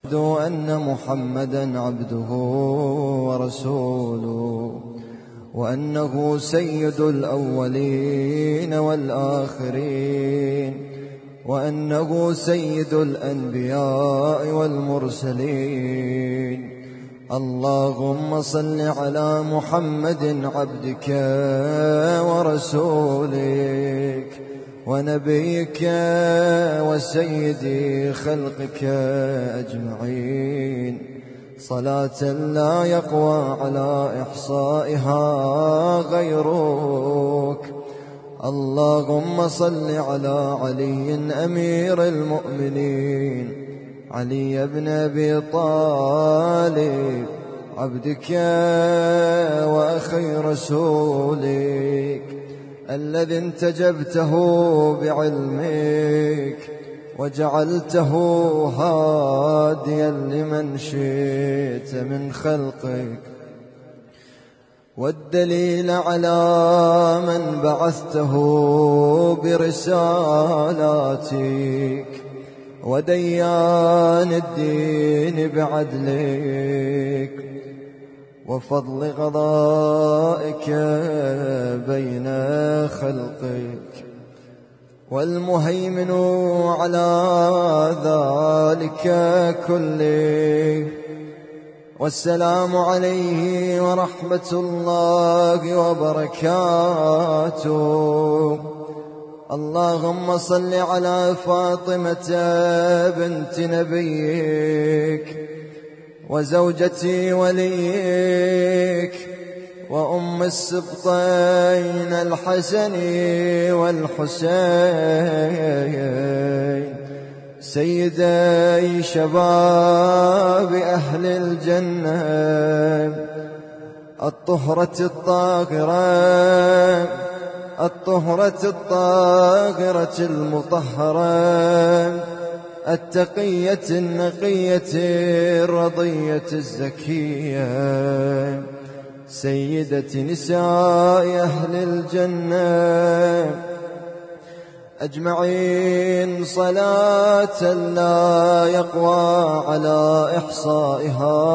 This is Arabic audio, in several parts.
أن محمدا عبده ورسوله، وأنه سيد الأولين والآخرين، وأنه سيد الأنبياء والمرسلين. اللهم صل على محمد عبدك ورسولك ونبيك وسيد خلقك أجمعين، صلاة لا يقوى على إحصائها غيرك. اللهم صل على علي أمير المؤمنين، علي بن أبي طالب عبدك وأخي رسولك، الذي انتجبته بعلمك وجعلته هاديا لمن شئت من خلقك، والدليل على من بعثته برسالاتك، وديان الدين بعدلك، وفضل قضائك بين خلقك، والمهيمن على ذلك كله. والسلام عليه ورحمة الله وبركاته. اللهم صل على فاطمة بنت نبيك وزوجة وليك وأم السبطين الحسن والحسين، سيدي شباب أهل الجنة، الطهرة الطاهرة المطهرة، التقية النقية الرضية الزكية، سيدة نساء أهل الجنة أجمعين، صلاة لا يقوى على إحصائها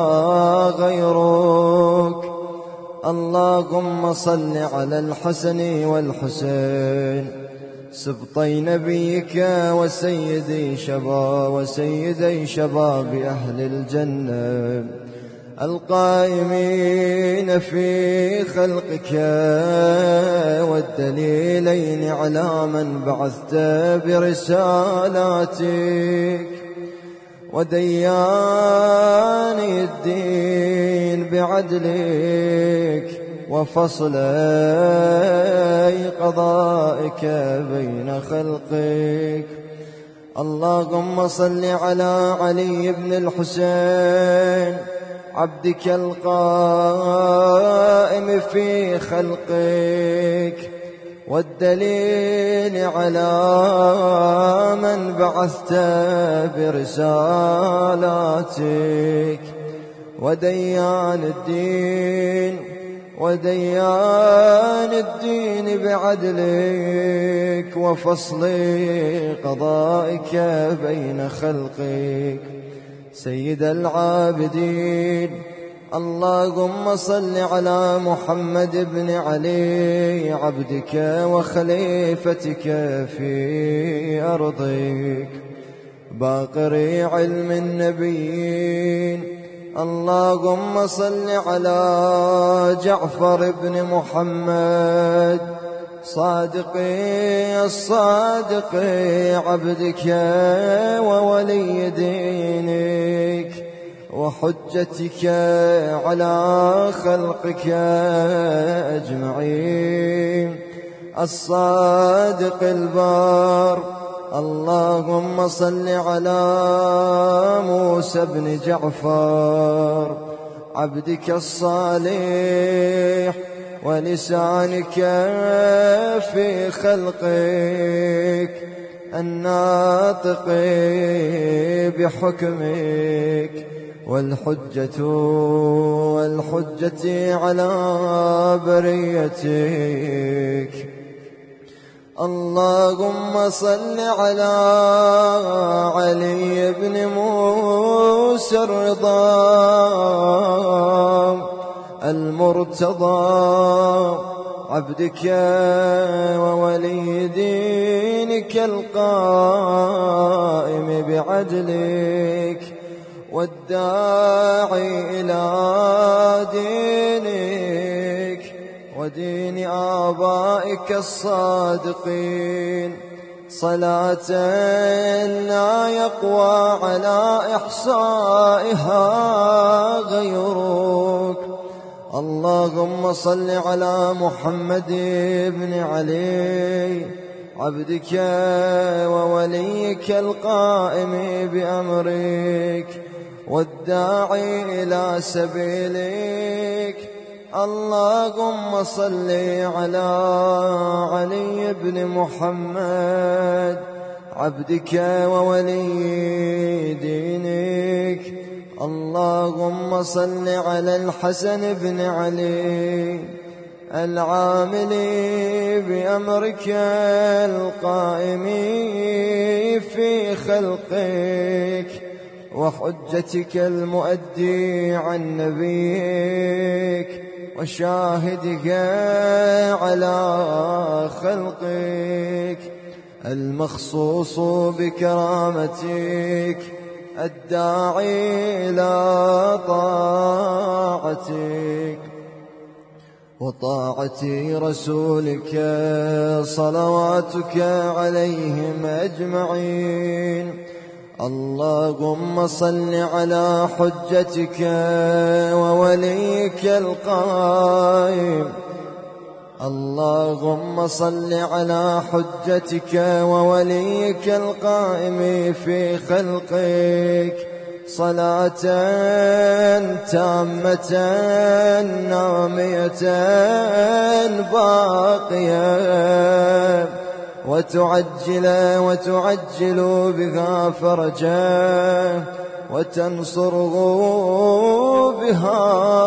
غيرك. اللهم صل على الحسن والحسين سبطي نبيك وسيدي شباب أهل الجنة، القائمين في خلقك، والدليلين على من بعثت برسالاتك، وديان الدين بعدلك، وفصل قضائك بين خلقك. اللهم صل على علي بن الحسين عبدك القائم في خلقك، والدليل على من بعثت برسالاتك، وديان الدين بعدلك، وفصل قضائك بين خلقك، سيد العابدين. اللهم صل على محمد بن علي عبدك وخليفتك في أرضك، باقر علم النبيين. اللهم صل على جعفر بن محمد الصادق عبدك وولي دينك وحجتك على خلقك أجمعين، الصادق البار. اللهم صل على موسى بن جعفر عبدك الصالح ولسانك في خلقك، الناطق بحكمك، والحجة على بريتك. اللهم صل على علي بن موسى عروس الرضا المرتضى عبدك وولي دينك القائم بعدلك والداعي إلى دينك ودين آبائك الصادقين صلاة لا يقوى على إحصائها غيرك. اللهم صل على محمد بن علي عبدك ووليك القائم بأمرك والداعي إلى سبيلك. اللهم صل على علي بن محمد عبدك وولي دينك. اللهم صل على الحسن بن علي العامل بأمرك القائم في خلقك وحجتك المؤدي عن نبيك وشاهدك على خلقك المخصوص بكرامتك الداعي إلى طاعتك وطاعة رسولك صلواتك عليهم أجمعين. اللهم صل على حجتك ووليك القائم. اللهم صل على حجتك ووليك القائم في خلقك صلاة تامة نامية باقية وتعجل بها فرجا وتنصره بها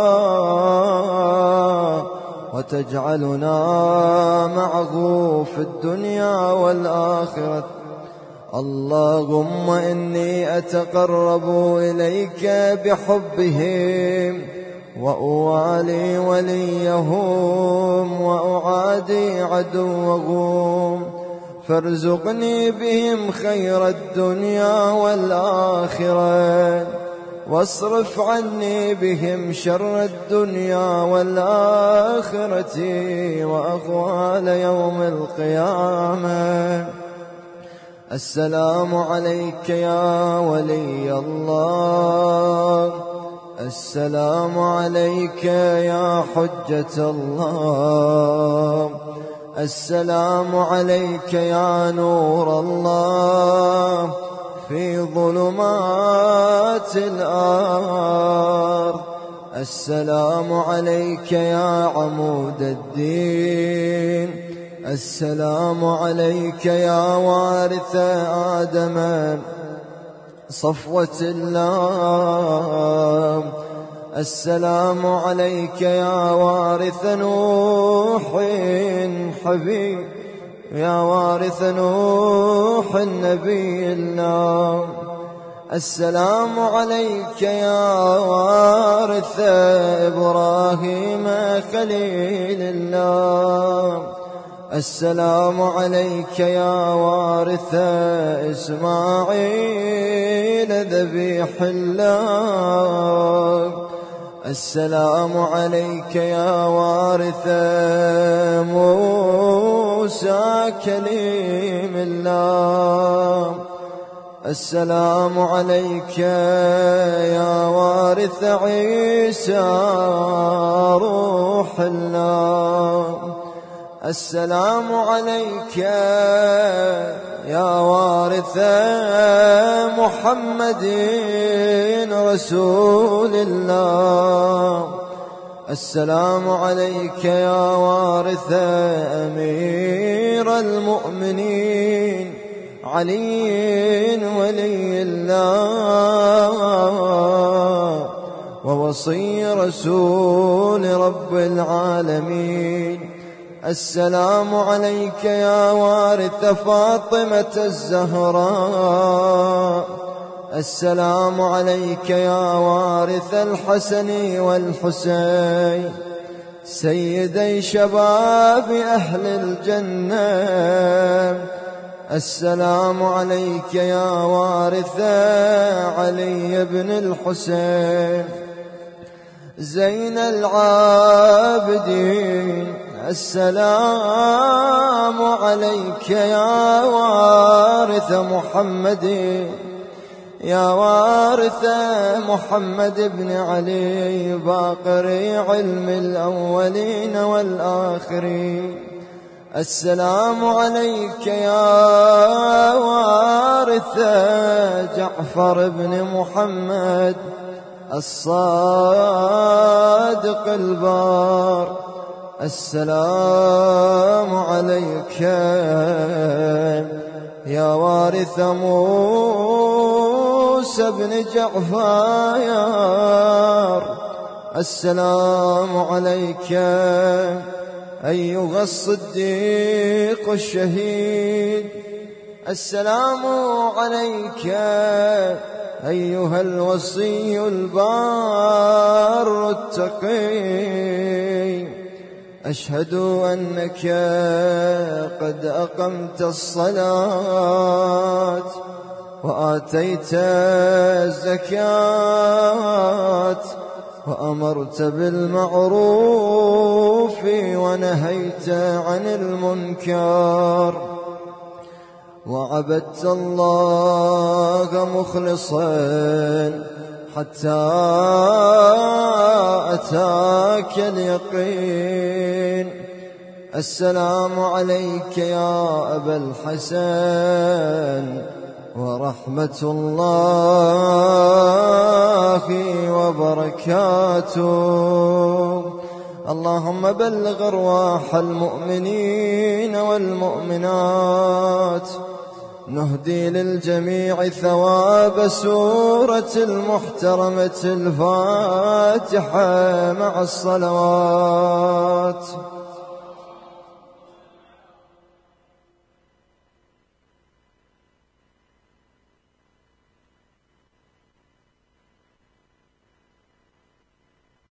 وتجعلنا معه في الدنيا والآخرة. اللهم إني أتقرب إليك بحبهم وأوالي وليهم وأعادي عدوهم فارزقني بهم خير الدنيا والآخرة واصرف عني بهم شر الدنيا والآخرة وأهوال يوم القيامة. السلام عليك يا ولي الله. السلام عليك يا حجة الله. السلام عليك يا نور الله في ظلمات الأرض. السلام عليك يا عمود الدين. السلام عليك يا وارث آدم صفوة الله. السلام عليك يا وارث نوح حبيب يا وارث نوح النبي الله. السلام عليك يا وارث إبراهيم خليل الله. السلام عليك يا وارث إسماعيل ذبيح الله. السلام عليك يا وارث موسى كليم الله. السلام عليك يا وارث عيسى روح الله. السلام عليك يا وارث محمد رسول الله. السلام عليك يا وارث أمير المؤمنين علي ولي الله ووصي رسول رب العالمين. السلام عليك يا وارث فاطمة الزهراء. السلام عليك يا وارث الحسن والحسين سيدي شباب أهل الجنة. السلام عليك يا وارث علي بن الحسين زين العابدين. السلام عليك يا وارث محمد، يا وارث محمد بن علي باقر علم الأولين والآخرين. السلام عليك يا وارث جعفر بن محمد الصادق البار. السلام عليك يا وارث موسى بن جعفر. السلام عليك أيها الصديق الشهيد. السلام عليك أيها الوصي البار التقي. أشهد أنك قد أقمت الصلاة وآتيت الزكاة وأمرت بالمعروف ونهيت عن المنكر وعبدت الله مخلصا حتى أتاك اليقين. السلام عليك يا أبا الحسن ورحمة الله وبركاته. اللهم بلغ أرواح المؤمنين والمؤمنات. نهدي للجميع ثواب سورة المحترمة الفاتحة مع الصلوات.